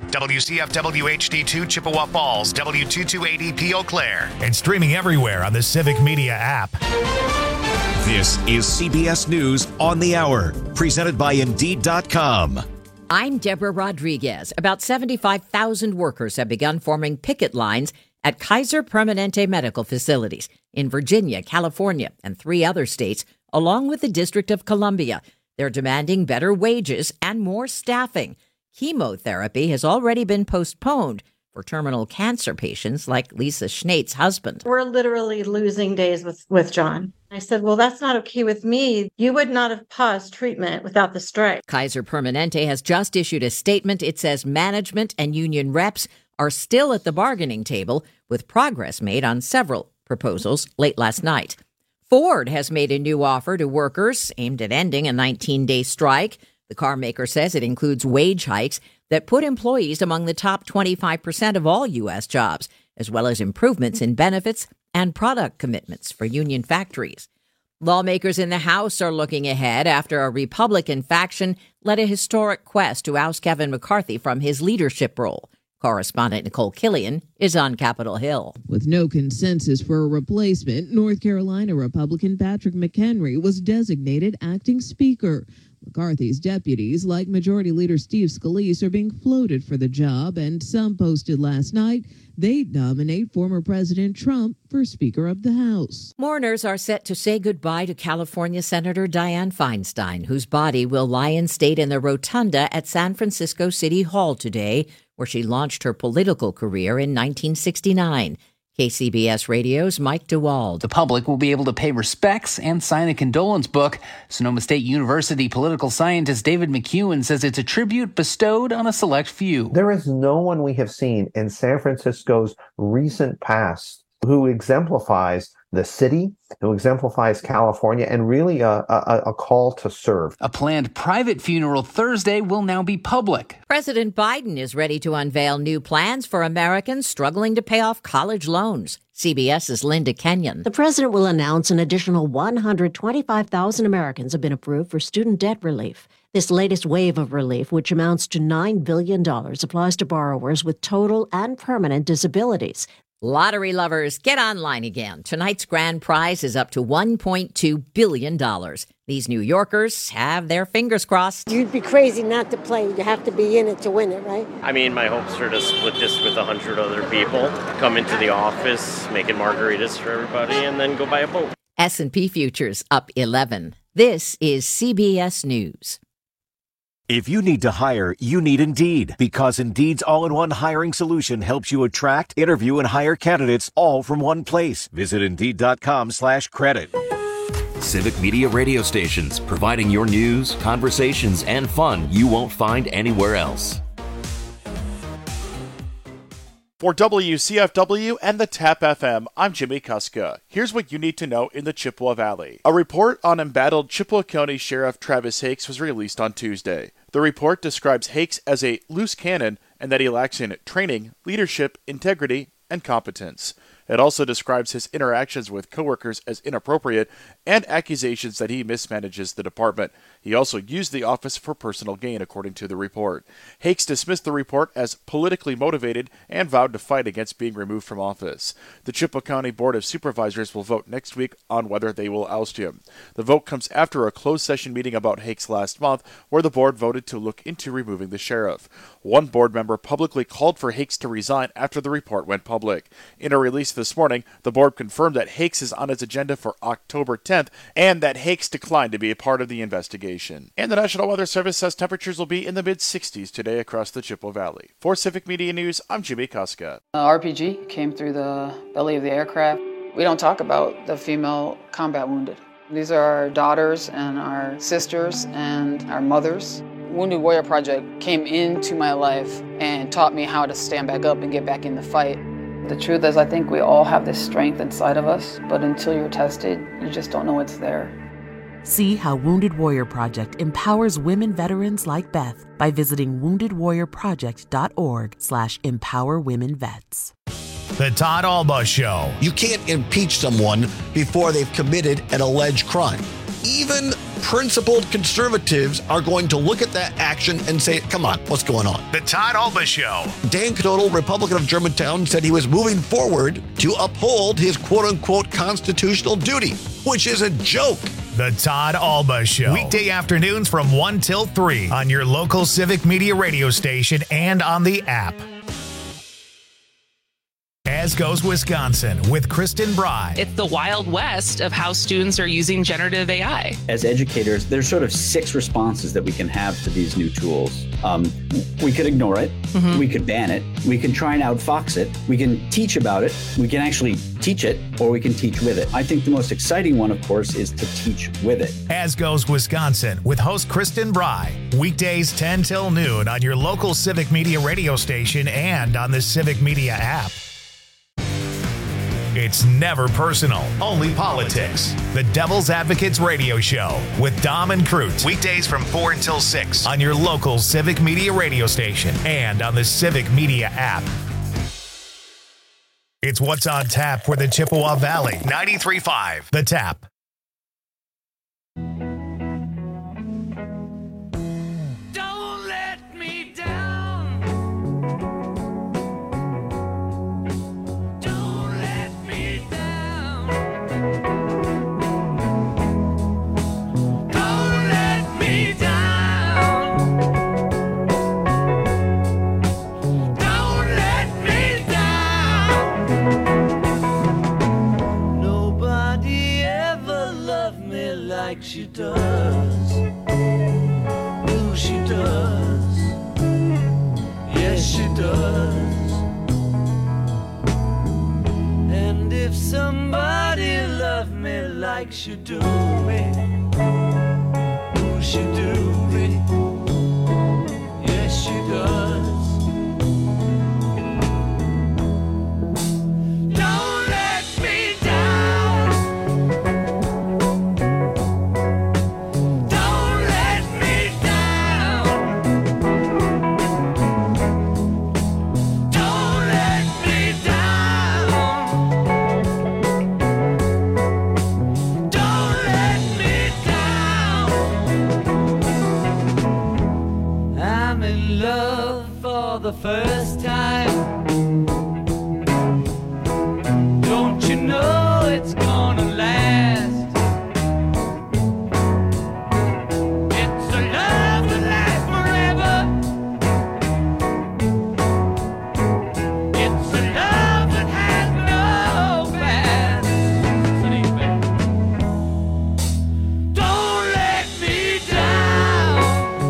WCFW HD2 Chippewa Falls, W228EP Eau Claire, and streaming everywhere on the Civic Media app. This is CBS News on the Hour, presented by Indeed.com. I'm Deborah Rodriguez. About 75,000 workers have begun forming picket lines at Kaiser Permanente medical facilities in Virginia, California, and 3 other states, along with the District of Columbia. They're demanding better wages and more staffing. Chemotherapy has already been postponed for terminal cancer patients like Lisa Schnait's husband. We're literally losing days with John. I said, well, that's not okay with me. You would not have paused treatment without the strike. Kaiser Permanente has just issued a statement. It says management and union reps are still at the bargaining table, with progress made on several proposals late last night. Ford has made a new offer to workers aimed at ending a 19-day strike. The car maker says it includes wage hikes that put employees among the top 25% of all U.S. jobs, as well as improvements in benefits and product commitments for union factories. Lawmakers in the House are looking ahead after a Republican faction led a historic quest to oust Kevin McCarthy from his leadership role. Correspondent Nicole Killian is on Capitol Hill. With no consensus for a replacement, North Carolina Republican Patrick McHenry was designated acting speaker. McCarthy's deputies, like Majority Leader Steve Scalise, are being floated for the job, and some posted last night they'd nominate former President Trump for Speaker of the House. Mourners are set to say goodbye to California Senator Dianne Feinstein, whose body will lie in state in the rotunda at San Francisco City Hall today, where she launched her political career in 1969. KCBS Radio's Mike DeWald. The public will be able to pay respects and sign a condolence book. Sonoma State University political scientist David McEwen says it's a tribute bestowed on a select few. There is no one we have seen in San Francisco's recent past who exemplifies the city, who exemplifies California, and really a call to serve. A planned private funeral Thursday will now be public. President Biden is ready to unveil new plans for Americans struggling to pay off college loans. CBS's Linda Kenyon. The president will announce an additional 125,000 Americans have been approved for student debt relief. This latest wave of relief, which amounts to $9 billion, applies to borrowers with total and permanent disabilities. Lottery lovers, get online again. Tonight's grand prize is up to $1.2 billion. These New Yorkers have their fingers crossed. You'd be crazy not to play. You have to be in it to win it, right? I mean, my hopes are to split this with 100 other people, come into the office, making margaritas for everybody, and then go buy a boat. S&P futures up 11. This is CBS News. If you need to hire, you need Indeed, because Indeed's all-in-one hiring solution helps you attract, interview, and hire candidates all from one place. Visit Indeed.com/credit. Civic Media radio stations, providing your news, conversations, and fun you won't find anywhere else. For WCFW and the TAP FM, I'm Jimmy Kuska. Here's what you need to know in the Chippewa Valley. A report on embattled Chippewa County Sheriff Travis Hakes was released on Tuesday. The report describes Hakes as a loose cannon and that he lacks in training, leadership, integrity, and competence. It also describes his interactions with coworkers as inappropriate and accusations that he mismanages the department. He also used the office for personal gain, according to the report. Hakes dismissed the report as politically motivated and vowed to fight against being removed from office. The Chippewa County Board of Supervisors will vote next week on whether they will oust him. The vote comes after a closed session meeting about Hakes last month, where the board voted to look into removing the sheriff. One board member publicly called for Hakes to resign after the report went public. In a release this morning, the board confirmed that Hakes is on its agenda for October 10th and that Hakes declined to be a part of the investigation. And the National Weather Service says temperatures will be in the mid-60s today across the Chippewa Valley. For Civic Media News, I'm Jimmy Kuska. RPG came through the belly of the aircraft. We don't talk about the female combat wounded. These are our daughters and our sisters and our mothers. Wounded Warrior Project came into my life and taught me how to stand back up and get back in the fight. The truth is, I think we all have this strength inside of us, but until you're tested, you just don't know it's there. See how Wounded Warrior Project empowers women veterans like Beth by visiting woundedwarriorproject.org/empowerwomenvets. The Todd Alba Show. You can't impeach someone before they've committed an alleged crime. even principled conservatives are going to look at that action and say, come on, what's going on? The Todd Alba Show. Dan Knodel, Republican of Germantown, said he was moving forward to uphold his quote-unquote constitutional duty, which is a joke. The Todd Alba Show. Weekday afternoons from 1 till 3 on your local Civic Media radio station and on the app. As Goes Wisconsin with Kristen Bry. It's the Wild West of how students are using generative AI. As educators, there's sort of 6 responses that we can have to these new tools. We could ignore it. We could ban it. We can try and outfox it. We can teach about it. We can actually teach it, or we can teach with it. I think the most exciting one, of course, is to teach with it. As Goes Wisconsin with host Kristen Bry. Weekdays 10 till noon on your local Civic Media radio station and on the Civic Media app. It's never personal, only politics. The Devil's Advocates Radio Show with Dom and Crute. Weekdays from 4 until 6 on your local Civic Media radio station and on the Civic Media app. It's what's on tap for the Chippewa Valley. 93.5 The Tap. Like she does. Ooh, she does. Yes, she does. And if somebody loved me like she do me, ooh, she do me. Yes, she does. The first time, don't you know it's gonna last? It's a love that lasts forever. It's a love that has no past. Don't let me down.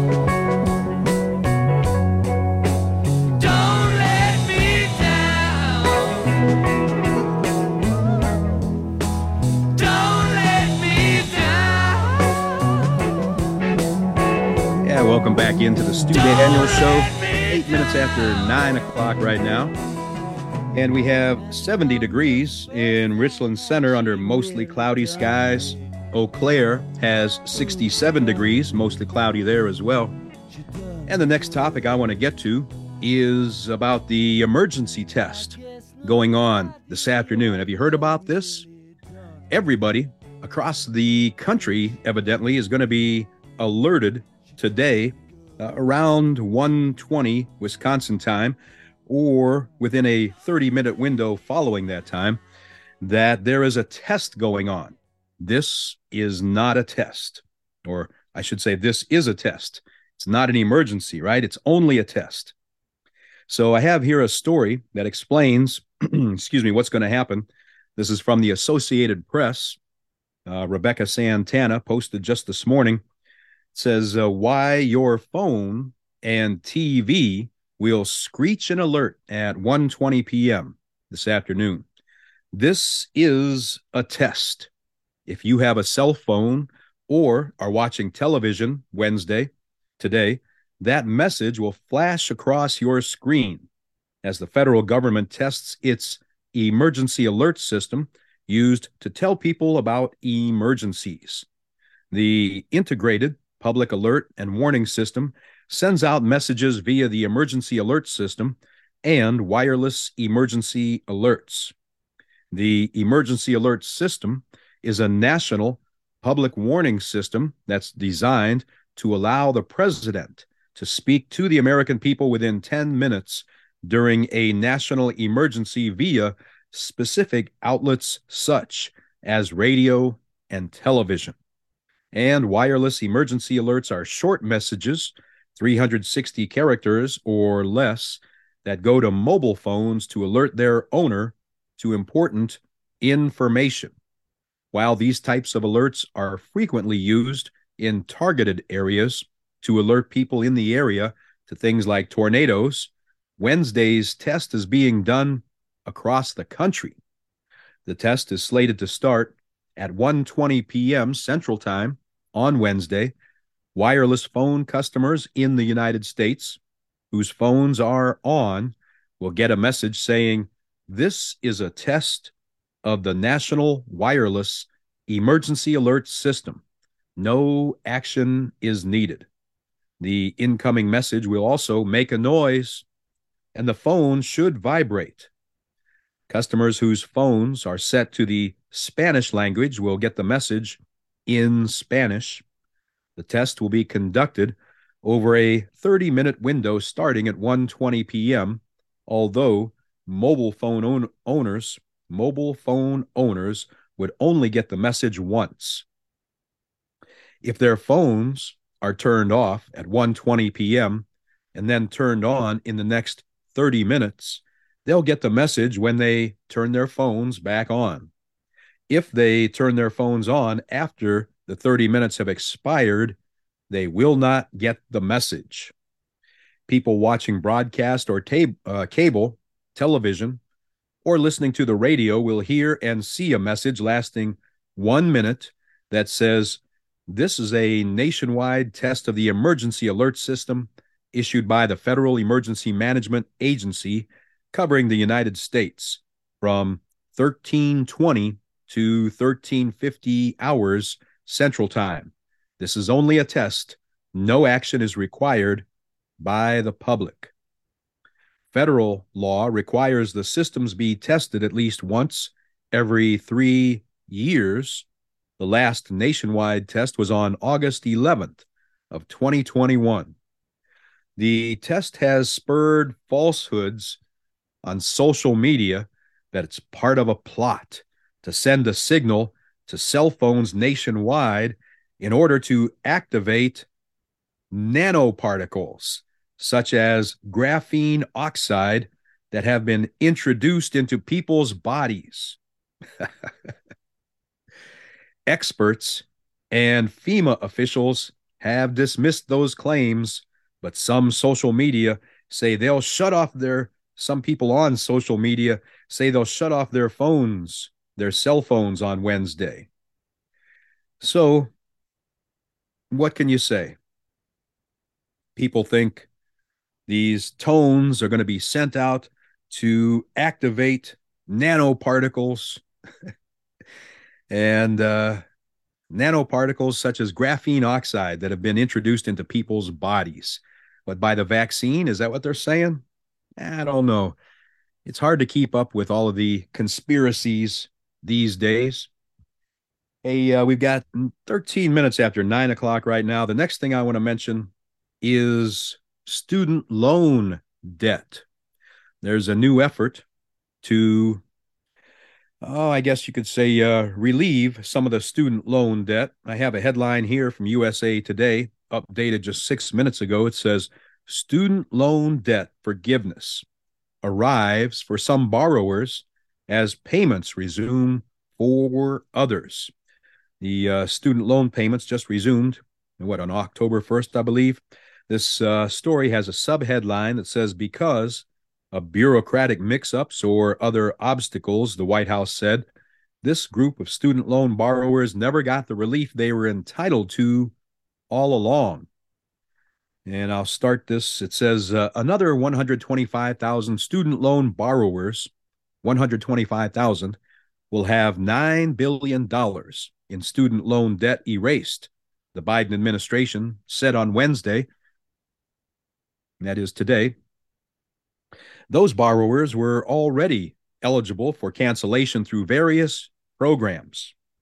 Welcome back into the Stu Daniel Show. 8 minutes after 9 o'clock right now. And we have 70 degrees in Richland Center under mostly cloudy skies. Eau Claire has 67 degrees, mostly cloudy there as well. And the next topic I want to get to is about the emergency test going on this afternoon. Have you heard about this? Everybody across the country, evidently, is going to be alerted today around 1:20 Wisconsin time, or within a 30-minute window following that time, that there is a test going on. This is not a test, or I should say this is a test. It's not an emergency, right? It's only a test. So I have here a story that explains, excuse me, what's going to happen. This is from the Associated Press. Rebecca Santana posted just this morning. Says why your phone and TV will screech an alert at 1:20 p.m. this afternoon. This is a test. If you have a cell phone or are watching television today, that message will flash across your screen as the federal government tests its emergency alert system used to tell people about emergencies. The integrated Public Alert and Warning System sends out messages via the Emergency Alert System and wireless emergency alerts. The Emergency Alert System is a national public warning system that's designed to allow the president to speak to the American people within 10 minutes during a national emergency via specific outlets such as radio and television. And wireless emergency alerts are short messages, 360 characters or less, that go to mobile phones to alert their owner to important information. While these types of alerts are frequently used in targeted areas to alert people in the area to things like tornadoes, Wednesday's test is being done across the country. The test is slated to start at 1:20 p.m. Central Time on Wednesday. Wireless phone customers in the United States whose phones are on will get a message saying, "This is a test of the National Wireless Emergency Alert System. No action is needed." The incoming message will also make a noise, and the phone should vibrate. Customers whose phones are set to the Spanish language will get the message in Spanish. The test will be conducted over a 30-minute window starting at 1:20 p.m., although mobile phone owners would only get the message once. If their phones are turned off at 1:20 p.m. and then turned on in the next 30 minutes, they'll get the message when they turn their phones back on. If they turn their phones on after the 30 minutes have expired, they will not get the message. People watching broadcast or cable television or listening to the radio will hear and see a message lasting 1 minute that says, "This is a nationwide test of the emergency alert system issued by the Federal Emergency Management Agency covering the United States from 13:20 to 13:50 hours Central Time. This is only a test. No action is required by the public." Federal law requires the systems be tested at least once every 3 years. The last nationwide test was on August 11th of 2021. The test has spurred falsehoods on social media that it's part of a plot to send a signal to cell phones nationwide in order to activate nanoparticles, such as graphene oxide, that have been introduced into people's bodies. Experts and FEMA officials have dismissed those claims, but some social media say they'll shut off some people on social media say they'll shut off their phones, their cell phones on Wednesday. So, what can you say? People think these tones are going to be sent out to activate nanoparticles and nanoparticles such as graphene oxide that have been introduced into people's bodies. But by the vaccine, is that what they're saying? I don't know. It's hard to keep up with all of the conspiracies these days. Hey, we've got 13 minutes after 9 o'clock right now. The next thing I want to mention is student loan debt. There's a new effort to, I guess you could say, relieve some of the student loan debt. I have a headline here from USA Today, updated just 6 minutes ago. It says, "Student loan debt forgiveness arrives for some borrowers as payments resume for others." The student loan payments just resumed, on October 1st, I believe. This story has a subheadline that says, "Because of bureaucratic mix-ups or other obstacles," the White House said, "this group of student loan borrowers never got the relief they were entitled to all along." And I'll start this. It says, another 125,000 student loan borrowers, 125,000, will have $9 billion in student loan debt erased, the Biden administration said on Wednesday. That is today. Those borrowers were already eligible for cancellation through various programs.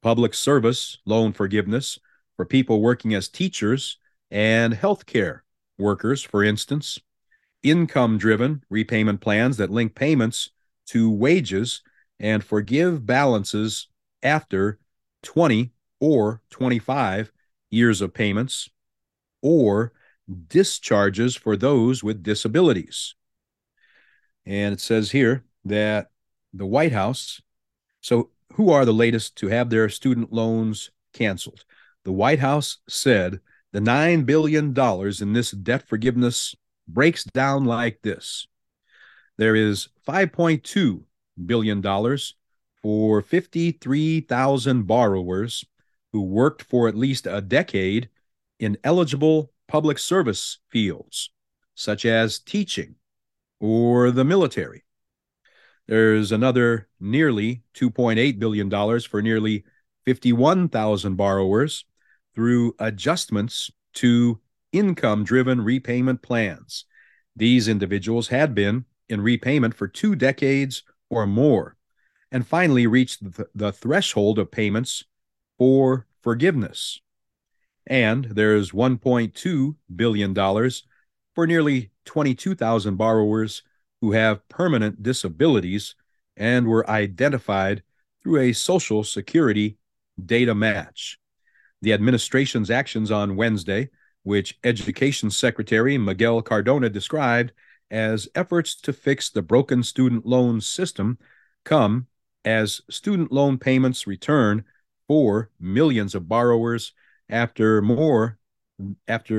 public service loan forgiveness for people working as teachers and healthcare workers, for instance, income-driven repayment plans that link payments to wages and forgive balances after 20 or 25 years of payments, or discharges for those with disabilities. And it says here that the White House, so who are the latest to have their student loans canceled? The White House said the $9 billion in this debt forgiveness breaks down like this. There is $5.2 billion for 53,000 borrowers who worked for at least a decade in eligible public service fields, such as teaching or the military. There's another nearly $2.8 billion for nearly 51,000 borrowers through adjustments to income-driven repayment plans. These individuals had been in repayment for 2 decades or more, and finally reached the threshold of payments for forgiveness. And there's $1.2 billion for nearly 22,000 borrowers who have permanent disabilities and were identified through a Social Security data match. The administration's actions on Wednesday, which Education Secretary Miguel Cardona described as efforts to fix the broken student loan system, come as student loan payments return for millions of borrowers after more than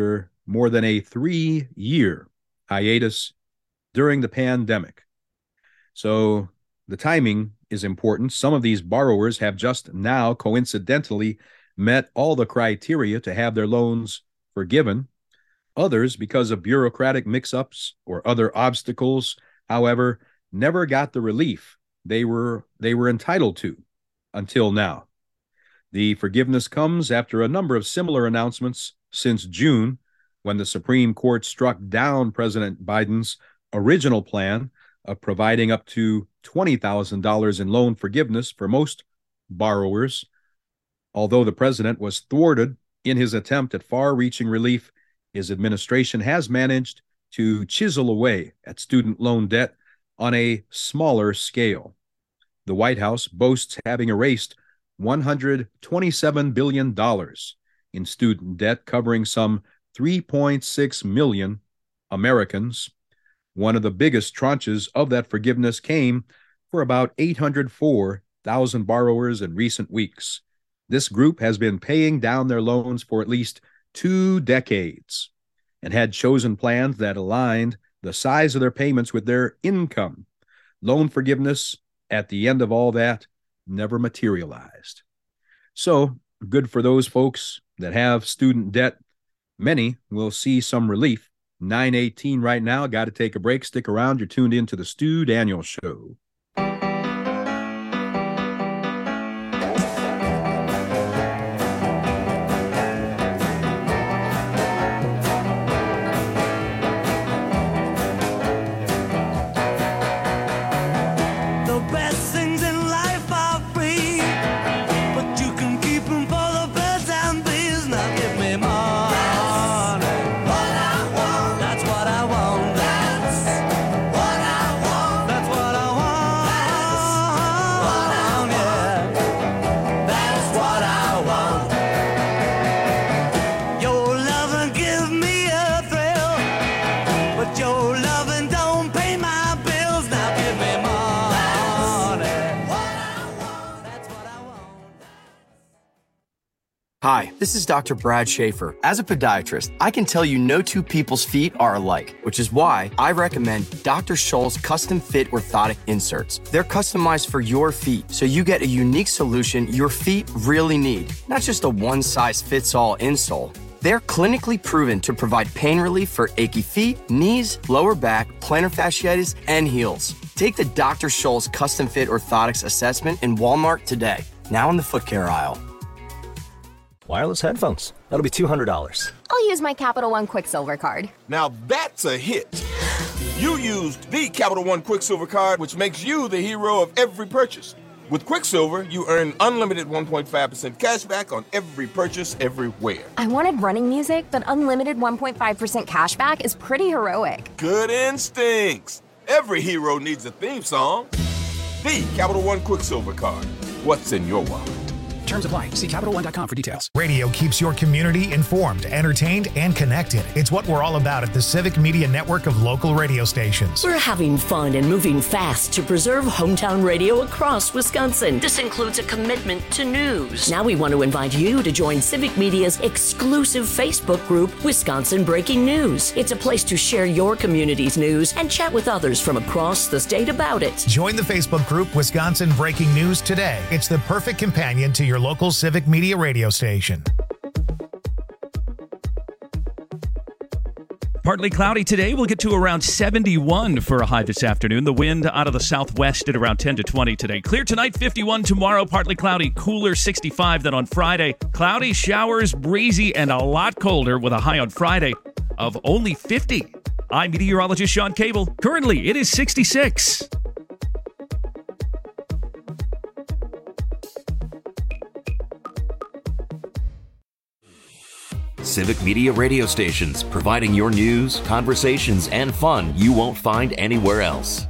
a 3-year hiatus during the pandemic. So the timing is important. Some of these borrowers have just now coincidentally met all the criteria to have their loans forgiven. Others, because of bureaucratic mix-ups or other obstacles, however, never got the relief they were entitled to until now. The forgiveness comes after a number of similar announcements since June, when the Supreme Court struck down President Biden's original plan of providing up to $20,000 in loan forgiveness for most borrowers. Although the president was thwarted in his attempt at far-reaching relief, his administration has managed to chisel away at student loan debt on a smaller scale. The White House boasts having erased $127 billion in student debt, covering some 3.6 million Americans. One of the biggest tranches of that forgiveness came for about 804,000 borrowers in recent weeks. This group has been paying down their loans for at least 2 decades and had chosen plans that aligned the size of their payments with their income. Loan forgiveness, at the end of all that, never materialized. So, good for those folks that have student debt. Many will see some relief. 9:18 right now. Got to take a break. Stick around. You're tuned in to the Stu Daniels Show. Hi, this is Dr. Brad Schaefer. As a podiatrist, I can tell you no two people's feet are alike, which is why I recommend Dr. Scholl's custom fit orthotic inserts. They're customized for your feet, so you get a unique solution your feet really need, not just a one-size-fits-all insole. They're clinically proven to provide pain relief for achy feet, knees, lower back, plantar fasciitis, and heels. Take the Dr. Scholl's custom fit orthotics assessment in Walmart today, now in the foot care aisle. Wireless headphones. That'll be $200. I'll use my Capital One Quicksilver card. Now that's a hit. You used the Capital One Quicksilver card, which makes you the hero of every purchase. With Quicksilver, you earn unlimited 1.5% cash back on every purchase everywhere. I wanted running music, but unlimited 1.5% cash back is pretty heroic. Good instincts. Every hero needs a theme song. The Capital One Quicksilver card. What's in your wallet? Terms apply. See CapitalOne.com for details. Radio keeps your community informed, entertained, and connected. It's what we're all about at the Civic Media Network of local radio stations. We're having fun and moving fast to preserve hometown radio across Wisconsin. This includes a commitment to news. Now we want to invite you to join Civic Media's exclusive Facebook group, Wisconsin Breaking News. It's a place to share your community's news and chat with others from across the state about it. Join the Facebook group Wisconsin Breaking News today. It's the perfect companion to your local Civic Media radio station. Partly cloudy today. We'll get to around 71 for a high this afternoon. The wind out of the southwest at around 10 to 20 today. Clear tonight, 51 tomorrow. Partly cloudy, cooler 65 than on Friday. Cloudy, showers, breezy, and a lot colder with a high on Friday of only 50. I'm meteorologist Sean Cable. Currently, it is 66. Civic Media radio stations, providing your news, conversations, and fun you won't find anywhere else.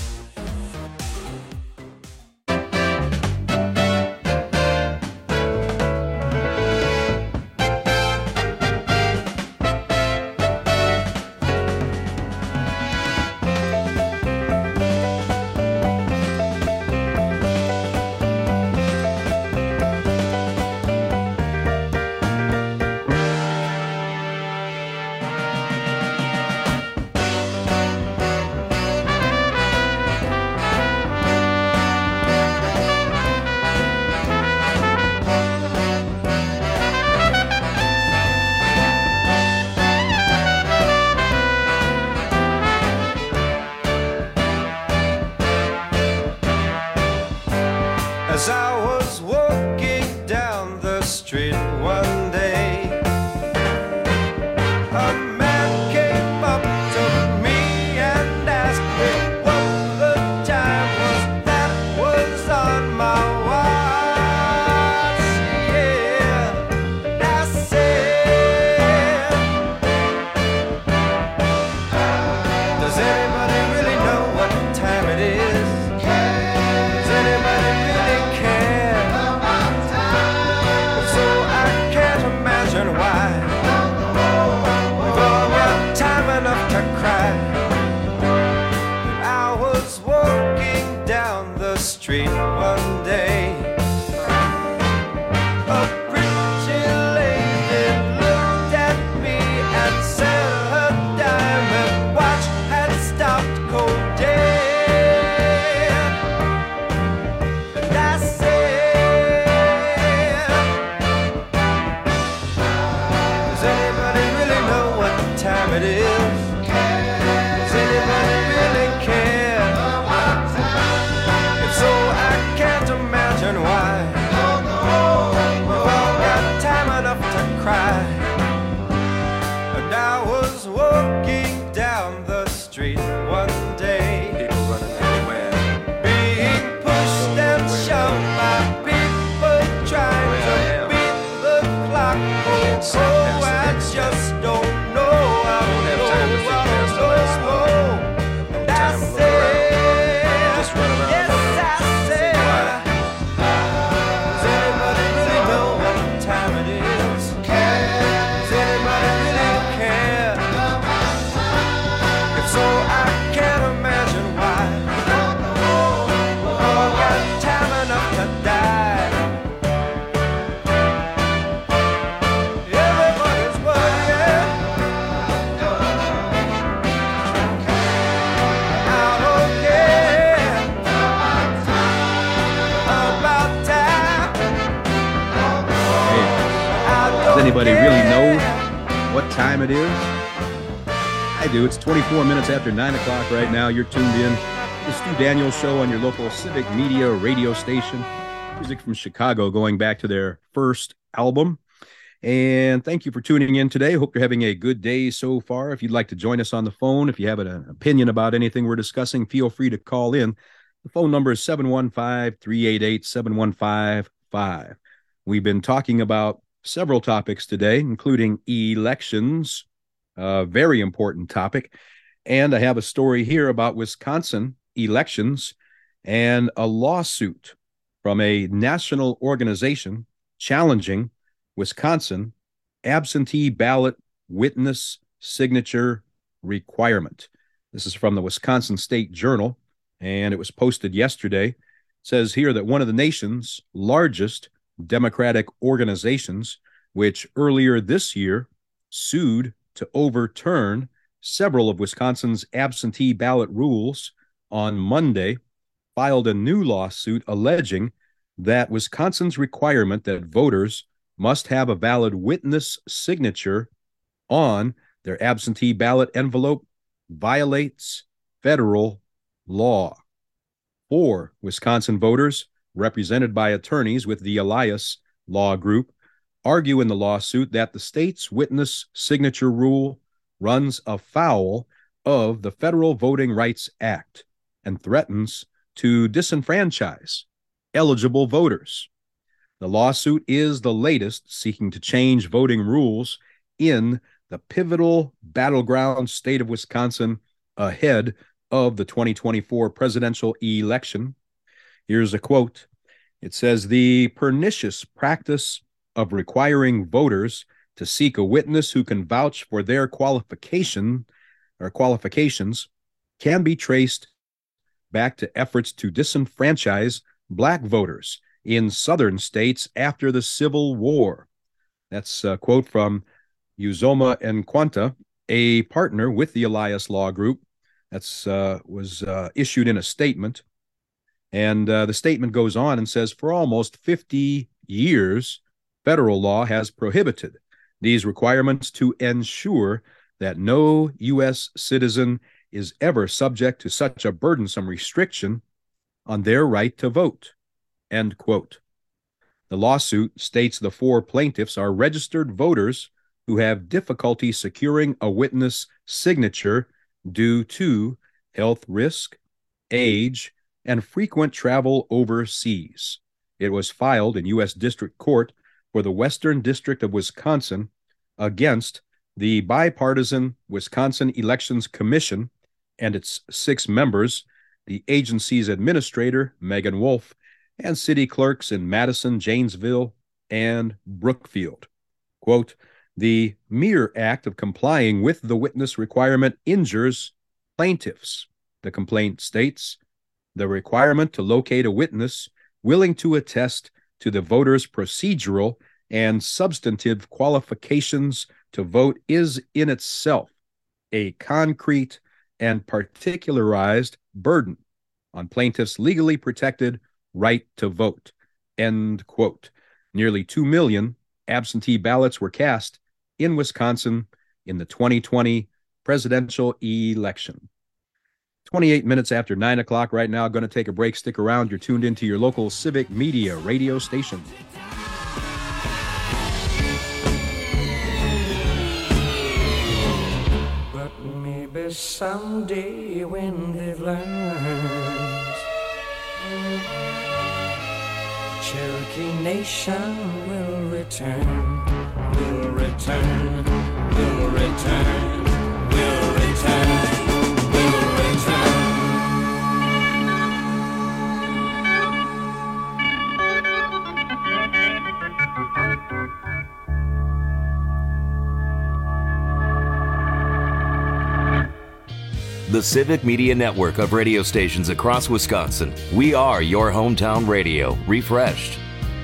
As I was walking down the street one day, a man came up to me and asked me what the time was that was on my watch. Yeah, and I said, does anybody really know what time it is? Does anybody really care? If so, I can't imagine why. We've all got time enough to cry. And I was walking down the street one day. A pretty lady looked at me and said her diamond watch had stopped cold dead. And I said, does anybody really know what time it is? Does anybody really care? If so, I can't imagine why. We've all got time enough to cry. And I was walking down the street one day. People running everywhere. Being pushed and shoved by people trying to beat the clock. Oh, I just don't know. I don't have time to think past the last one. And I said, just run around. Yes, I said, does anybody really know what time it is? Does anybody really care? If so, I can't imagine why. We've all got time enough to die. Everybody's worried out again about time. Does anybody really know what time it is? I do. It's 24 minutes after 9 o'clock right now. You're tuned in to the Stu Daniels Show on your local Civic Media radio station. Music from Chicago going back to their first album. And thank you for tuning in today. Hope you're having a good day so far. If you'd like to join us on the phone, if you have an opinion about anything we're discussing, feel free to call in. The phone number is 715-388-7155. We've been talking about several topics today, including elections, a very important topic. And I have a story here about Wisconsin elections and a lawsuit from a national organization challenging Wisconsin absentee ballot witness signature requirement. This is from the Wisconsin State Journal, and it was posted yesterday. It says here that one of the nation's largest Democratic organizations, which earlier this year sued to overturn several of Wisconsin's absentee ballot rules on Monday, filed a new lawsuit alleging that Wisconsin's requirement that voters must have a valid witness signature on their absentee ballot envelope violates federal law. 4 Wisconsin voters, represented by attorneys with the Elias Law Group, argue in the lawsuit that the state's witness signature rule runs afoul of the Federal Voting Rights Act and threatens to disenfranchise eligible voters. The lawsuit is the latest seeking to change voting rules in the pivotal battleground state of Wisconsin ahead of the 2024 presidential election. Here's a quote. It says, "The pernicious practice of requiring voters to seek a witness who can vouch for their qualifications can be traced back to efforts to disenfranchise Black voters in southern states after the Civil War." That's a quote from Uzoma Nkwanta, a partner with the Elias Law Group. That's was issued in a statement. And the statement goes on and says, for almost 50 years, federal law has prohibited these requirements to ensure that no U.S. citizen is ever subject to such a burdensome restriction on their right to vote. End quote. The lawsuit states the 4 plaintiffs are registered voters who have difficulty securing a witness signature due to health risk, age, and frequent travel overseas. It was filed in U.S. District Court for the Western District of Wisconsin against the bipartisan Wisconsin Elections Commission and its 6 members, the agency's administrator, Megan Wolf, and city clerks in Madison, Janesville, and Brookfield. Quote, "The mere act of complying with the witness requirement injures plaintiffs," the complaint states. "The requirement to locate a witness willing to attest to the voter's procedural and substantive qualifications to vote is in itself a concrete and particularized burden on plaintiffs' legally protected right to vote." End quote. Nearly 2 million absentee ballots were cast in Wisconsin in the 2020 presidential election. 28 minutes after 9 o'clock right now. Going to take a break. Stick around. You're tuned into your local Civic Media radio station. But maybe someday when they've learned, Cherokee Nation will return, will return, will return, will return, will return. The Civic Media Network of radio stations across Wisconsin. We are your hometown radio, refreshed.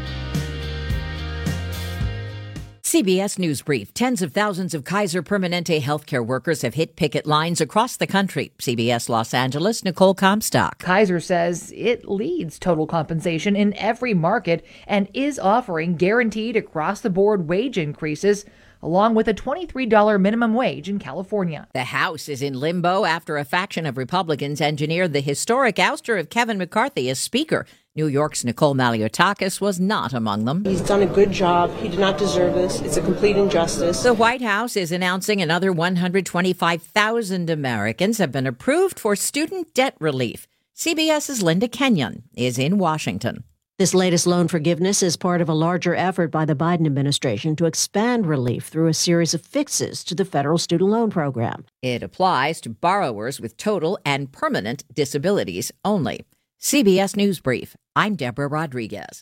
CBS News Brief. Tens of thousands of Kaiser Permanente healthcare workers have hit picket lines across the country. CBS Los Angeles, Nicole Comstock. Kaiser says it leads total compensation in every market and is offering guaranteed across-the-board wage increases, along with a $23 minimum wage in California. The House is in limbo after a faction of Republicans engineered the historic ouster of Kevin McCarthy as Speaker. New York's Nicole Maliotakis was not among them. He's done a good job. He did not deserve this. It's a complete injustice. The White House is announcing another 125,000 Americans have been approved for student debt relief. CBS's Linda Kenyon is in Washington. This latest loan forgiveness is part of a larger effort by the Biden administration to expand relief through a series of fixes to the federal student loan program. It applies to borrowers with total and permanent disabilities only. CBS News Brief. I'm Deborah Rodriguez.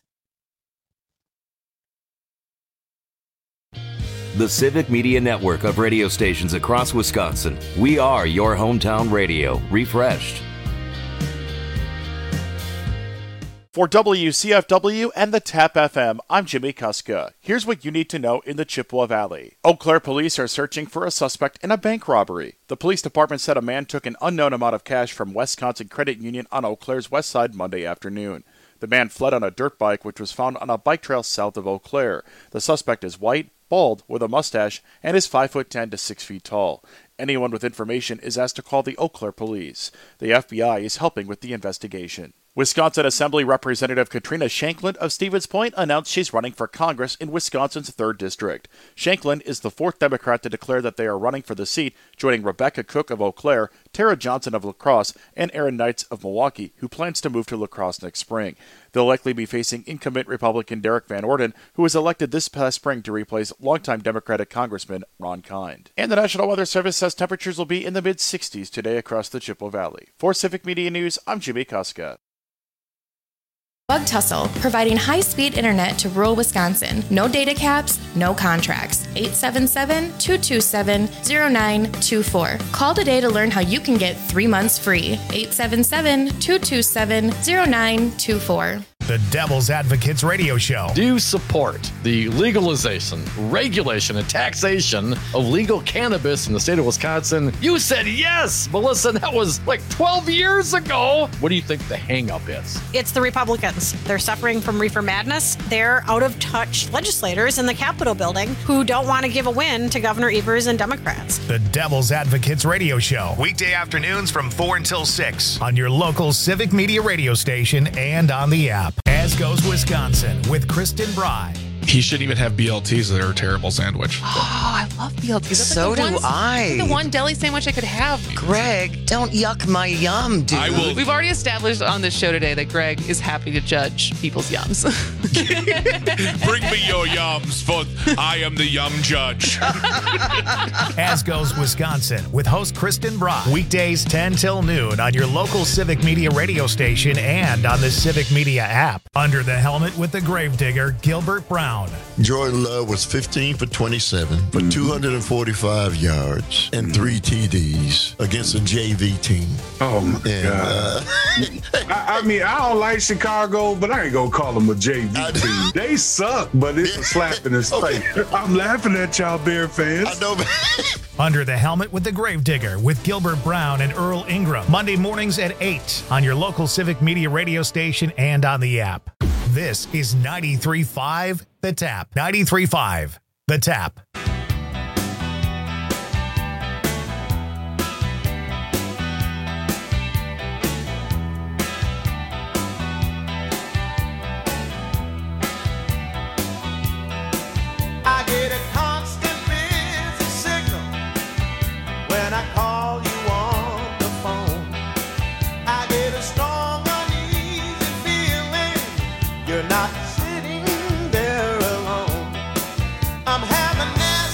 The Civic Media Network of radio stations across Wisconsin. We are your hometown radio, refreshed. For WCFW and the TAP FM, I'm Jimmy Kuska. Here's what you need to know in the Chippewa Valley. Eau Claire police are searching for a suspect in a bank robbery. The police department said a man took an unknown amount of cash from Wisconsin Credit Union on Eau Claire's west side Monday afternoon. The man fled on a dirt bike, which was found on a bike trail south of Eau Claire. The suspect is white, bald, with a mustache, and is 5'10" to 6 feet tall. Anyone with information is asked to call the Eau Claire police. The FBI is helping with the investigation. Wisconsin Assembly Representative Katrina Shanklin of Stevens Point announced she's running for Congress in Wisconsin's 3rd District. Shanklin is the 4th Democrat to declare that they are running for the seat, joining Rebecca Cook of Eau Claire, Tara Johnson of La Crosse, and Aaron Knights of Milwaukee, who plans to move to La Crosse next spring. They'll likely be facing incumbent Republican Derek Van Orden, who was elected this past spring to replace longtime Democratic Congressman Ron Kind. And the National Weather Service says temperatures will be in the mid-60s today across the Chippewa Valley. For Civic Media News, I'm Jimmy Kuska. Bug Tussle, providing high-speed internet to rural Wisconsin. No data caps, no contracts. 877-227-0924. Call today to learn how you can get 3 months free. 877-227-0924. The Devil's Advocates Radio Show. Do you support the legalization, regulation, and taxation of legal cannabis in the state of Wisconsin? You said yes, Melissa. That was like 12 years ago. What do you think the hang-up is? It's the Republicans. They're suffering from reefer madness. They're out-of-touch legislators in the Capitol building who don't want to give a win to Governor Evers and Democrats. The Devil's Advocates Radio Show. Weekday afternoons from 4 until 6 on your local Civic Media radio station and on the app. As Goes Wisconsin with Kristen Bry. He shouldn't even have BLTs. They're a terrible sandwich. Oh, I love BLTs. So do I. The one deli sandwich I could have. Greg, don't yuck my yum, dude. I will. We've already established on this show today that Greg is happy to judge people's yums. Bring me your yums, for I am the yum judge. As Goes Wisconsin with host Kristen Bry. Weekdays 10 till noon on your local Civic Media radio station and on the Civic Media app. Under the helmet with the gravedigger, Gilbert Brown. Jordan Love was 15 for 27 for 245 yards and 3 TDs against a JV team. Oh, my God. I mean, I don't like Chicago, but I ain't going to call them a JV team. They suck, but it's a slap in his face. I'm laughing at y'all Bear fans. I know, man. Under the helmet with the gravedigger with Gilbert Brown and Earl Ingram. Monday mornings at 8 on your local Civic Media radio station and on the app. This is 93.5 The Tap. 93.5 The Tap. I get a constant busy signal when I call you on the phone. I get a strong, uneasy feeling you're not sitting there alone. I'm having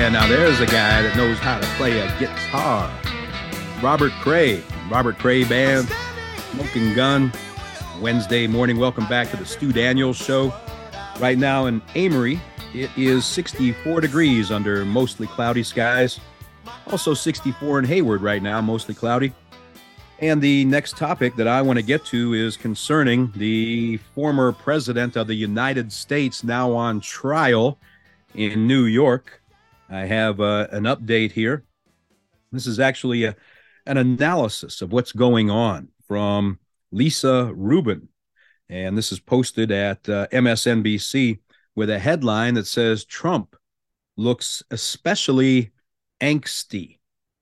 Yeah, now there's a guy that knows how to play a guitar. Robert Cray. Robert Cray Band, Smoking Gun. Wednesday morning. Welcome back to the Stu Daniels Show. Right now in Amory, it is 64 degrees under mostly cloudy skies. Also 64 in Hayward right now, mostly cloudy. And the next topic that I want to get to is concerning the former president of the United States, now on trial in New York. I have an update here. This is actually an analysis of what's going on from Lisa Rubin. And this is posted at MSNBC with a headline that says Trump looks especially angsty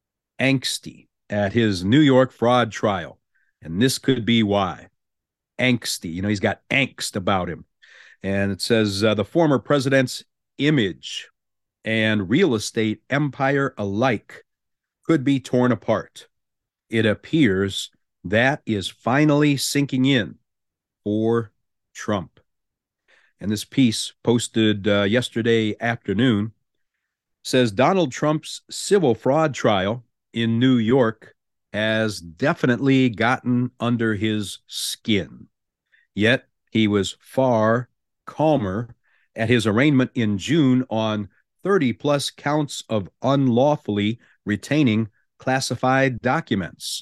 at his New York fraud trial. And this could be why. Angsty. You know, he's got angst about him. And it says the former president's image and real estate empire alike could be torn apart. It appears that is finally sinking in for Trump. And this piece posted yesterday afternoon says Donald Trump's civil fraud trial in New York has definitely gotten under his skin. Yet he was far calmer at his arraignment in June on 30-plus counts of unlawfully retaining classified documents.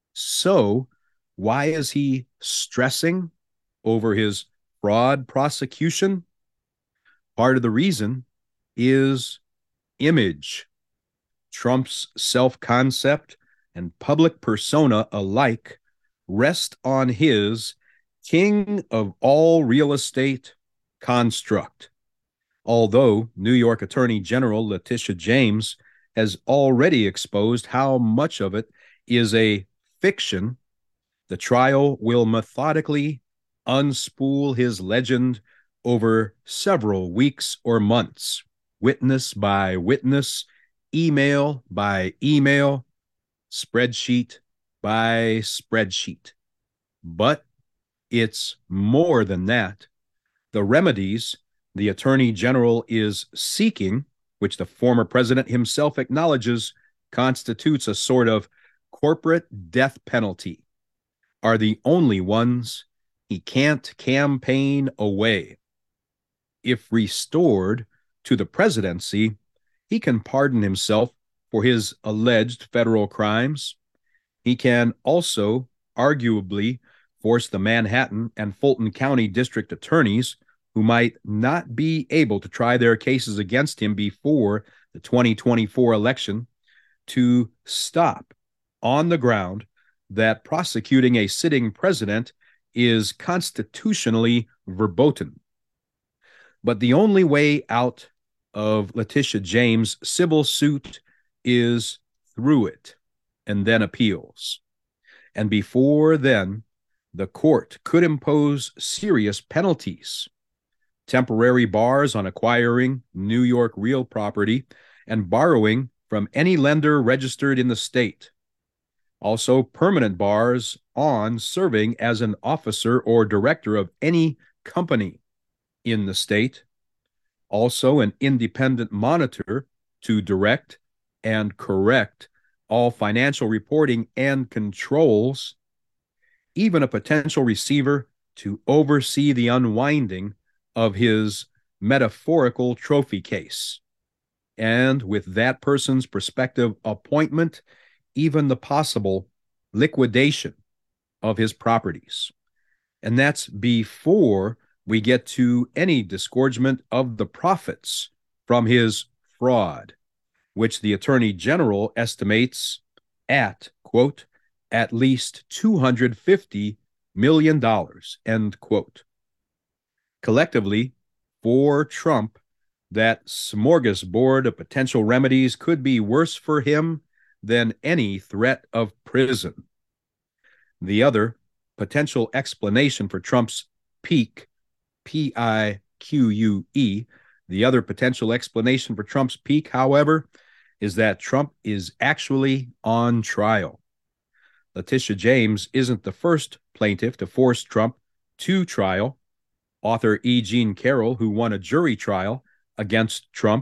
So why is he stressing over his fraud prosecution? Part of the reason is image. Trump's self-concept and public persona alike rest on his king of all real estate construct. Although New York Attorney General Letitia James has already exposed how much of it is a fiction, the trial will methodically unspool his legend over several weeks or months, witness by witness, email by email, spreadsheet by spreadsheet. But it's more than that. The remedies the Attorney General is seeking, which the former president himself acknowledges constitutes a sort of corporate death penalty, are the only ones he can't campaign away. If restored to the presidency, he can pardon himself for his alleged federal crimes. He can also arguably force the Manhattan and Fulton County district attorneys, who might not be able to try their cases against him before the 2024 election, to stop on the ground that prosecuting a sitting president is constitutionally verboten. But the only way out of Letitia James' civil suit is through it, and then appeals. And before then, the court could impose serious penalties, temporary bars on acquiring New York real property and borrowing from any lender registered in the state. Also, permanent bars on serving as an officer or director of any company in the state. Also, an independent monitor to direct and correct all financial reporting and controls. Even a potential receiver to oversee the unwinding of his metaphorical trophy case. And with that person's prospective appointment, even the possible liquidation of his properties. And that's before we get to any disgorgement of the profits from his fraud, which the Attorney General estimates at, quote, at least $250 million, end quote. Collectively, for Trump, that smorgasbord of potential remedies could be worse for him than any threat of prison. The other potential explanation for Trump's peak, P-I-Q-U-E, the other potential explanation for Trump's peak, however, is that Trump is actually on trial. Letitia James isn't the first plaintiff to force Trump to trial. Author E. Jean Carroll, who won a jury trial against Trump,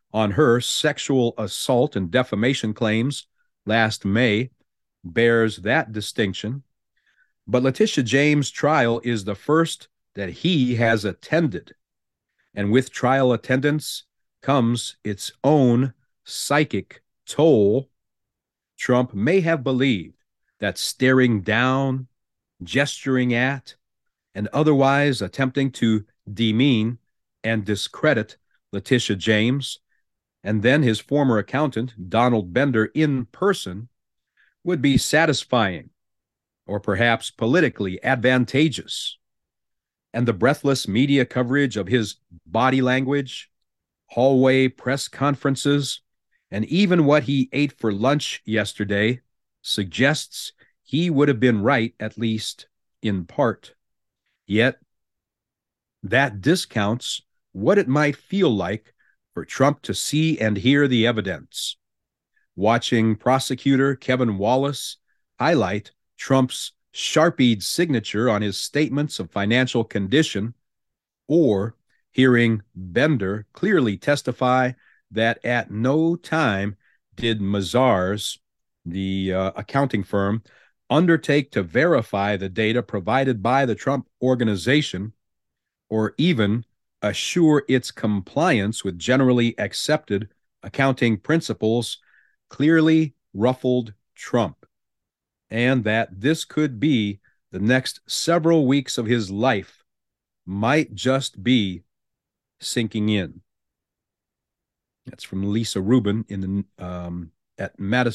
on her sexual assault and defamation claims last May bears that distinction. But Letitia James' trial is the first that he has attended. And with trial attendance comes its own psychic toll. Trump may have believed that staring down, gesturing at, and otherwise attempting to demean and discredit Letitia James, and then his former accountant, Donald Bender, in person, would be satisfying or perhaps politically advantageous. And the breathless media coverage of his body language, hallway press conferences, and even what he ate for lunch yesterday suggests he would have been right, at least in part. Yet, that discounts what it might feel like for Trump to see and hear the evidence. Watching prosecutor Kevin Wallace highlight Trump's sharpied signature on his statements of financial condition, or hearing Bender clearly testify that at no time did Mazars, the accounting firm, undertake to verify the data provided by the Trump Organization, or even assure its compliance with generally accepted accounting principles, clearly ruffled Trump, and that this could be the next several weeks of his life might just be sinking in. That's from Lisa Rubin in the at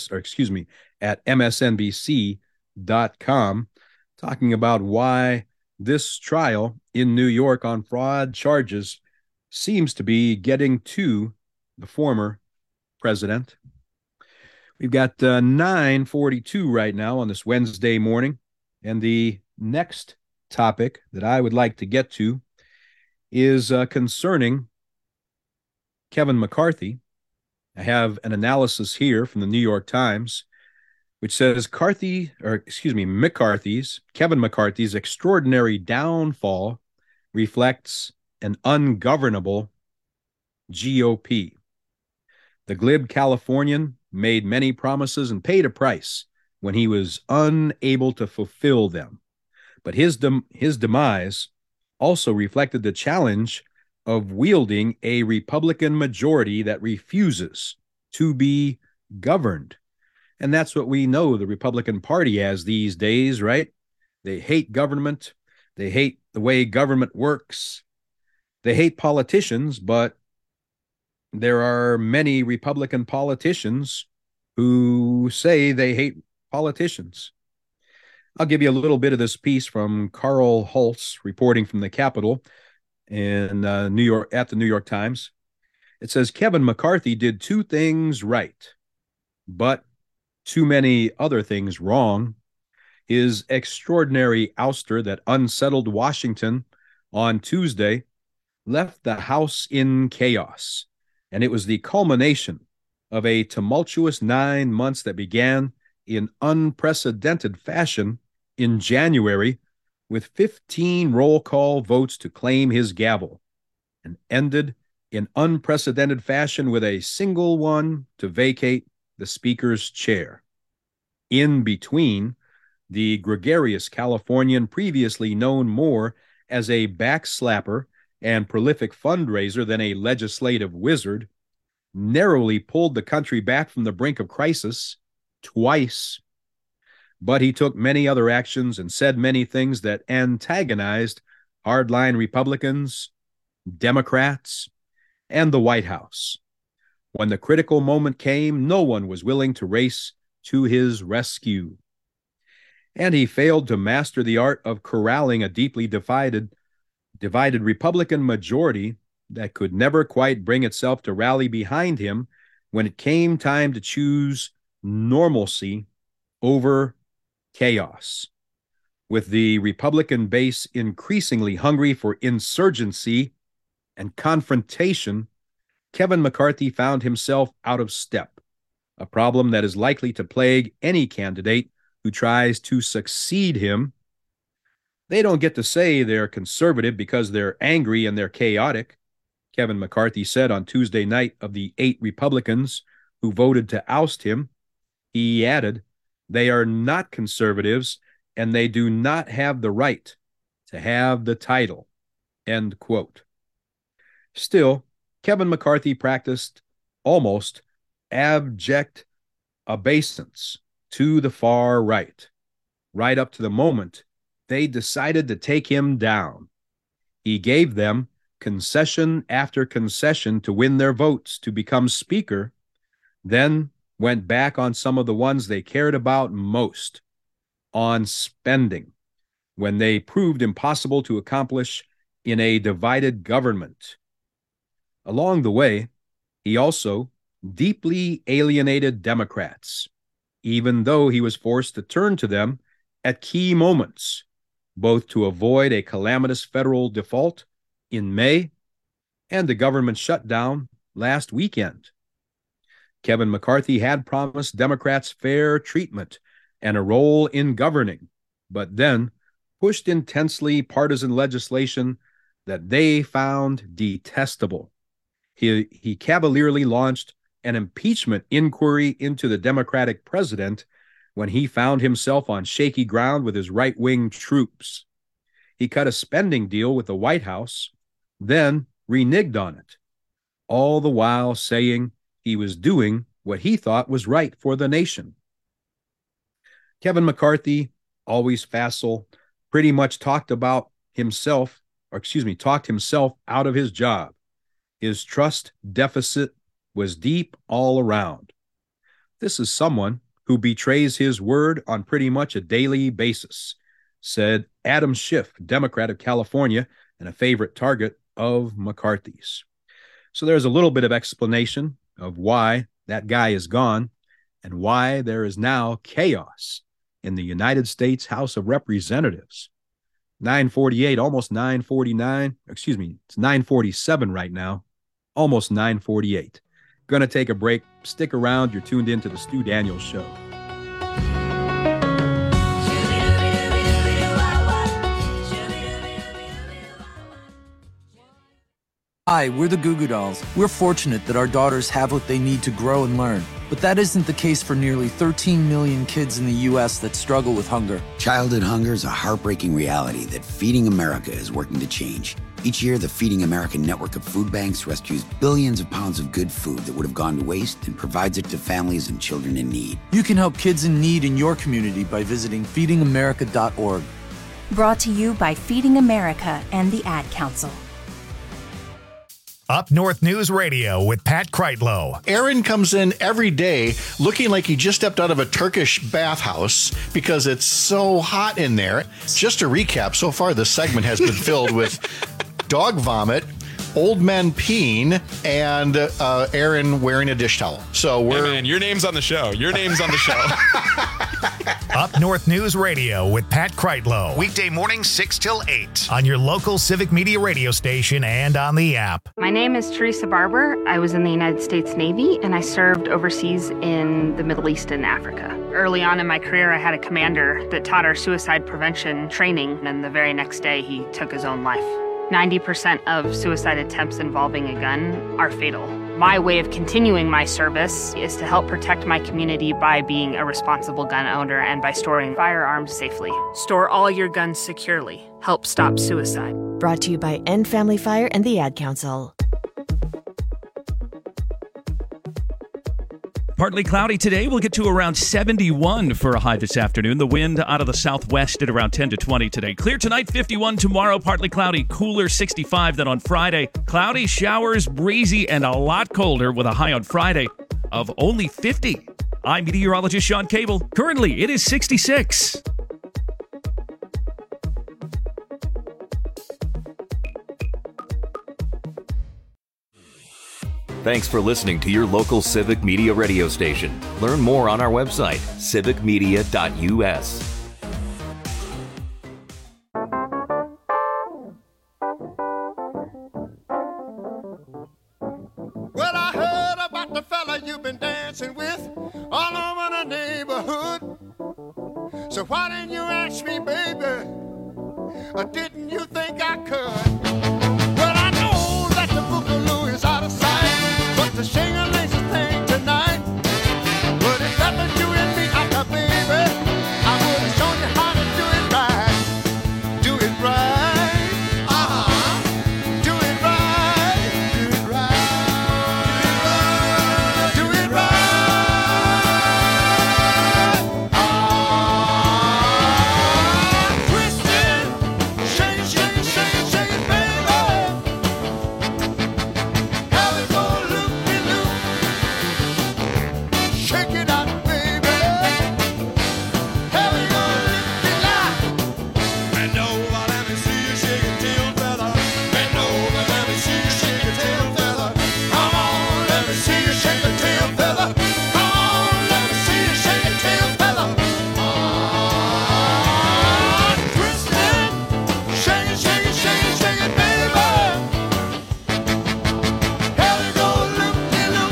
MSNBC.com, talking about why this trial in New York on fraud charges seems to be getting to the former president. We've got 9:42 right now on this Wednesday morning, and the next topic that I would like to get to is concerning Kevin McCarthy. I have an analysis here from the New York Times, which says Kevin McCarthy's extraordinary downfall reflects an ungovernable GOP. The glib Californian made many promises and paid a price when he was unable to fulfill them. But his demise also reflected the challenge of wielding a Republican majority that refuses to be governed. And that's what we know the Republican Party as these days, right? They hate government. They hate the way government works. They hate politicians, but there are many Republican politicians who say they hate politicians. I'll give you a little bit of this piece from Carl Hulse, reporting from the Capitol in New York at the New York Times. It says Kevin McCarthy did two things right, but too many other things wrong. His extraordinary ouster that unsettled Washington on Tuesday left the House in chaos, and it was the culmination of a tumultuous 9 months that began in unprecedented fashion in January with 15 roll call votes to claim his gavel, and ended in unprecedented fashion with a single one to vacate the Speaker's chair. In between, the gregarious Californian, previously known more as a backslapper and prolific fundraiser than a legislative wizard, narrowly pulled the country back from the brink of crisis twice. But he took many other actions and said many things that antagonized hardline Republicans, Democrats, and the White House. When the critical moment came, no one was willing to race to his rescue. And he failed to master the art of corralling a deeply divided Republican majority that could never quite bring itself to rally behind him when it came time to choose normalcy over chaos. With the Republican base increasingly hungry for insurgency and confrontation, Kevin McCarthy found himself out of step, a problem that is likely to plague any candidate who tries to succeed him. They don't get to say they're conservative because they're angry and they're chaotic. Kevin McCarthy said on Tuesday night of the 8 Republicans who voted to oust him. He added, "They are not conservatives, and they do not have the right to have the title." End quote. Still, Kevin McCarthy practiced almost abject obeisance to the far right up to the moment they decided to take him down. He gave them concession after concession to win their votes to become Speaker, then went back on some of the ones they cared about most, on spending, when they proved impossible to accomplish in a divided government. Along the way, he also deeply alienated Democrats, even though he was forced to turn to them at key moments, both to avoid a calamitous federal default in May and the government shutdown last weekend. Kevin McCarthy had promised Democrats fair treatment and a role in governing, but then pushed intensely partisan legislation that they found detestable. He cavalierly launched an impeachment inquiry into the Democratic president when he found himself on shaky ground with his right-wing troops. He cut a spending deal with the White House, then reneged on it, all the while saying he was doing what he thought was right for the nation. Kevin McCarthy, always facile, pretty much talked himself out of his job. His trust deficit was deep all around. This is someone who betrays his word on pretty much a daily basis, said Adam Schiff, Democrat of California, and a favorite target of McCarthy's. So there's a little bit of explanation of why that guy is gone and why there is now chaos in the United States House of Representatives. 9:48, almost 9:49. Excuse me, it's 9:47 right now, almost 9:48. Going to take a break. Stick around. You're tuned in to the Stu Daniels Show. Hi, we're the Goo Goo Dolls. We're fortunate that our daughters have what they need to grow and learn. But that isn't the case for nearly 13 million kids in the U.S. that struggle with hunger. Childhood hunger is a heartbreaking reality that Feeding America is working to change. Each year, the Feeding America network of food banks rescues billions of pounds of good food that would have gone to waste and provides it to families and children in need. You can help kids in need in your community by visiting feedingamerica.org. Brought to you by Feeding America and the Ad Council. Up North News Radio with Pat Kreitlow. Aaron comes in every day looking like he just stepped out of a Turkish bathhouse because it's so hot in there. Just to recap, so far this segment has been filled with dog vomit, old men peeing, and Aaron wearing a dish towel. So hey man, your name's on the show. Your name's on the show. Up North News Radio with Pat Kreitlow. Weekday mornings 6 till 8 on your local Civic Media radio station and on the app. My name is Teresa Barber. I was in the United States Navy and I served overseas in the Middle East and Africa. Early on in my career, I had a commander that taught our suicide prevention training, and the very next day he took his own life. 90% of suicide attempts involving a gun are fatal. My way of continuing my service is to help protect my community by being a responsible gun owner and by storing firearms safely. Store all your guns securely. Help stop suicide. Brought to you by End Family Fire and the Ad Council. Partly cloudy today. We'll get to around 71 for a high this afternoon. The wind out of the southwest at around 10 to 20 today. Clear tonight, 51 tomorrow. Partly cloudy, cooler, 65. Then on Friday, cloudy, showers, breezy, and a lot colder with a high on Friday of only 50. I'm meteorologist Sean Cable. Currently, it is 66. Thanks for listening to your local Civic Media radio station. Learn more on our website, civicmedia.us. Well, I heard about the fella you've been dancing with all over the neighborhood. So why didn't you ask me, baby? Or didn't you think I could? Well, I know that the boogaloo It's a shame-a-lazy thing tonight. But if that was you and me, baby, I would have shown you how to do it right. Do it right. Do it right. Do it right. Do it right. Twist it. Shake it, shake it, shake it, shake it, baby. How it go loop-de-loop. Shake it out, baby. How it go loop-de-loop. Bend over, let me see you shake your tail feather. Bend over, let me see you shake your tail feather. Come on, let me see you shake your tail feather. Come on, let me see you shake your tail feather. Twist it. Shake it, shake it, shake it, shake it, baby. How it go loop-de-loop.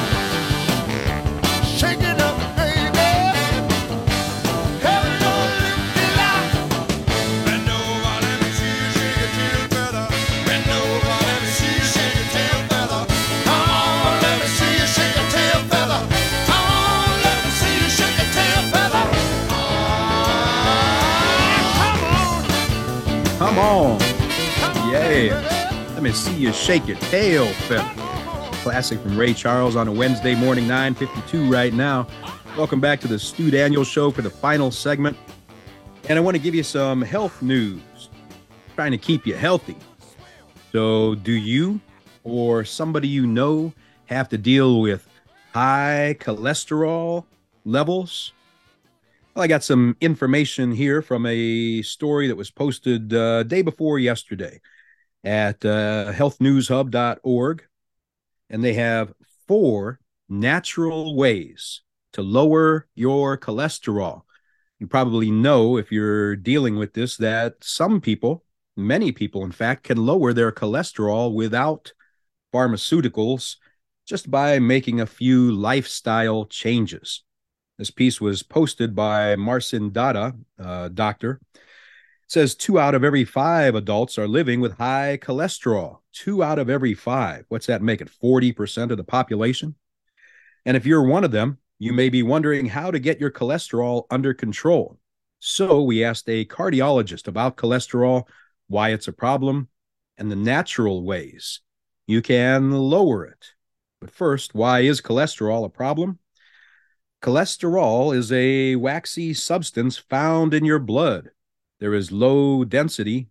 Shake it up, baby. How it go loop-de-loop. Bend over, let me see you shake your tail feather. Bend over, let me see you shake your tail feather. Come on, let me see you shake your tail feather. Come on, let me see you shake your tail feather. Come on. Yeah. Let me see you shake your tail feather. Classic from Ray Charles on a Wednesday morning, 9:52 right now. Welcome back to the Stu Daniels Show for the final segment. And I want to give you some health news. Trying to keep you healthy. So do you or somebody you know have to deal with high cholesterol levels? Well, I got some information here from a story that was posted day before yesterday at healthnewshub.org. And they have 4 natural ways to lower your cholesterol. You probably know, if you're dealing with this, that some people, many people, in fact, can lower their cholesterol without pharmaceuticals just by making a few lifestyle changes. This piece was posted by Marcin Dada, doctor. It says 2 out of every 5 adults are living with high cholesterol. 2 out of every 5. What's that make it? 40% of the population? And if you're one of them, you may be wondering how to get your cholesterol under control. So we asked a cardiologist about cholesterol, why it's a problem, and the natural ways you can lower it. But first, why is cholesterol a problem? Cholesterol is a waxy substance found in your blood. There is low-density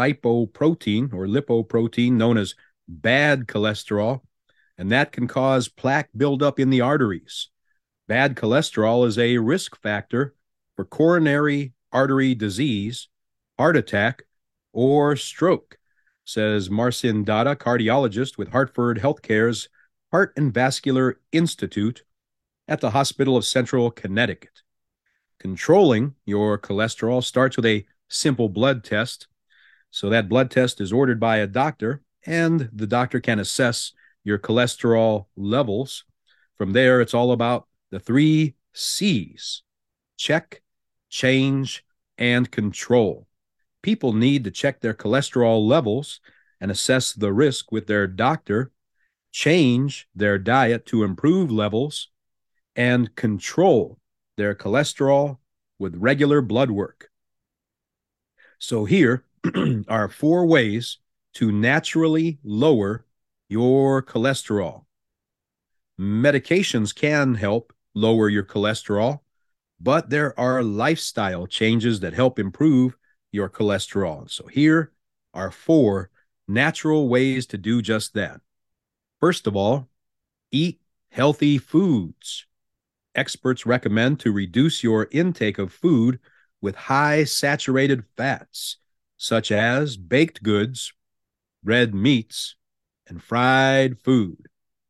lipoprotein known as bad cholesterol, and that can cause plaque buildup in the arteries. Bad cholesterol is a risk factor for coronary artery disease, heart attack, or stroke, says Marcin Dada, cardiologist with Hartford Healthcare's Heart and Vascular Institute at the Hospital of Central Connecticut. Controlling your cholesterol starts with a simple blood test. So that blood test is ordered by a doctor, and the doctor can assess your cholesterol levels. From there, it's all about the 3 C's: check, change, and control. People need to check their cholesterol levels and assess the risk with their doctor, change their diet to improve levels, and control their cholesterol with regular blood work. So here are 4 ways to naturally lower your cholesterol. Medications can help lower your cholesterol, but there are lifestyle changes that help improve your cholesterol. So here are 4 natural ways to do just that. First of all, eat healthy foods. Experts recommend to reduce your intake of food with high saturated fats, such as baked goods, red meats, and fried food.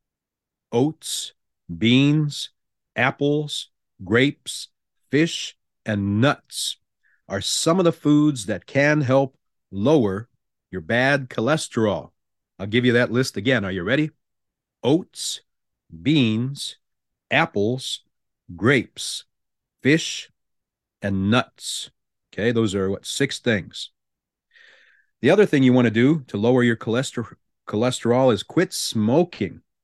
Oats, beans, apples, grapes, fish, and nuts are some of the foods that can help lower your bad cholesterol. I'll give you that list again. Are you ready? Oats, beans, apples, grapes, fish, and nuts. Okay, those are 6 things. The other thing you want to do to lower your cholesterol is quit smoking.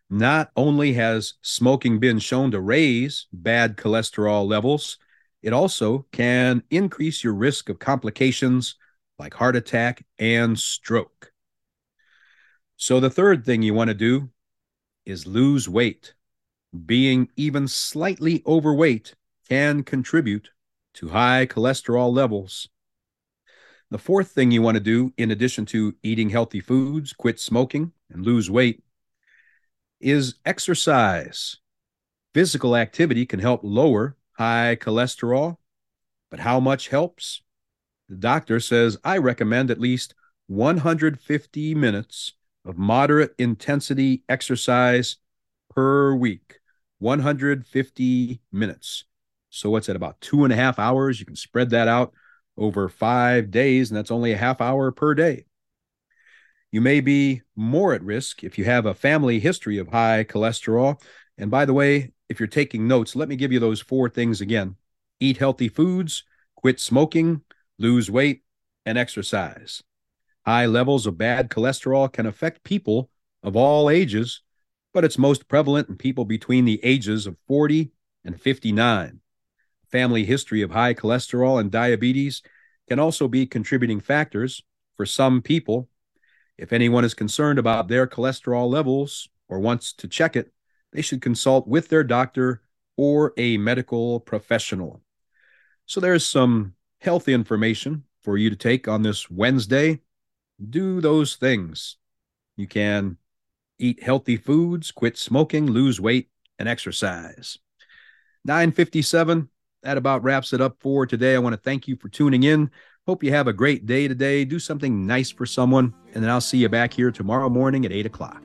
Not only has smoking been shown to raise bad cholesterol levels, it also can increase your risk of complications like heart attack and stroke. So the third thing you want to do is lose weight. Being even slightly overweight can contribute to high cholesterol levels. The fourth thing you want to do, in addition to eating healthy foods, quit smoking, and lose weight, is exercise. Physical activity can help lower high cholesterol, but how much helps? The doctor says I recommend at least 150 minutes of moderate intensity exercise per week. 150 minutes. So what's that, about 2.5 hours? You can spread that out over 5 days, and that's only a half hour per day. You may be more at risk if you have a family history of high cholesterol. And by the way, if you're taking notes, let me give you those 4 things again. Eat healthy foods, quit smoking, lose weight, and exercise. High levels of bad cholesterol can affect people of all ages, but it's most prevalent in people between the ages of 40 and 59. Family history of high cholesterol and diabetes can also be contributing factors for some people. If anyone is concerned about their cholesterol levels or wants to check it, they should consult with their doctor or a medical professional. So there's some health information for you to take on this Wednesday. Do those things. You can eat healthy foods, quit smoking, lose weight, and exercise. 9:57, that about wraps it up for today. I want to thank you for tuning in. Hope you have a great day today. Do something nice for someone, and then I'll see you back here tomorrow morning at 8 o'clock.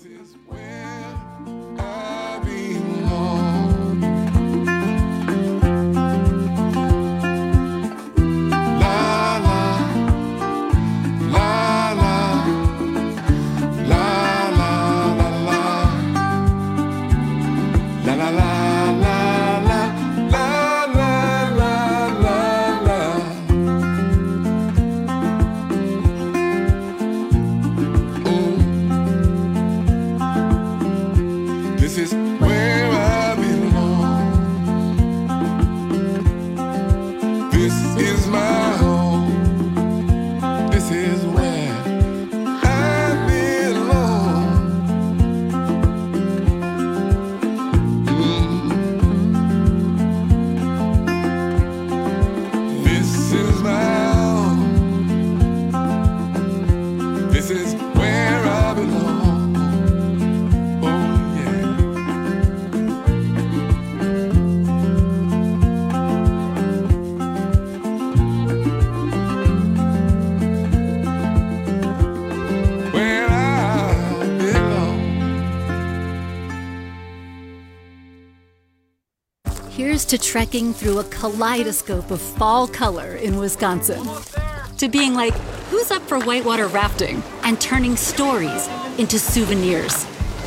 Here's to trekking through a kaleidoscope of fall color in Wisconsin. To being like, who's up for whitewater rafting? And turning stories into souvenirs.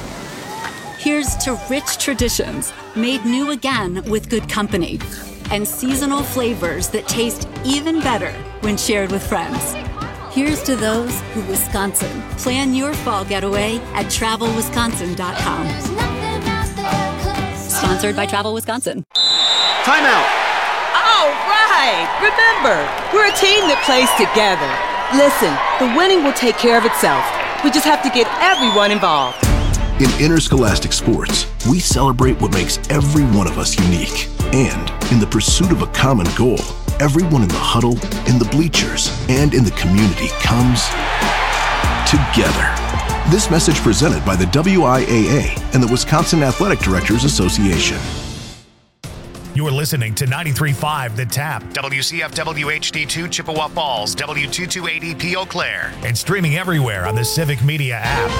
Here's to rich traditions made new again with good company. And seasonal flavors that taste even better when shared with friends. Here's to those who Wisconsin. Plan your fall getaway at TravelWisconsin.com. Sponsored by Travel Wisconsin. Timeout. All right. Remember, we're a team that plays together. Listen, the winning will take care of itself. We just have to get everyone involved. In interscholastic sports, we celebrate what makes every one of us unique. And in the pursuit of a common goal, everyone in the huddle, in the bleachers, and in the community comes together. This message presented by the WIAA and the Wisconsin Athletic Directors Association. You're listening to 93.5 The Tap, WCFW HD2 Chippewa Falls, W228EP Eau Claire, and streaming everywhere on the Civic Media app.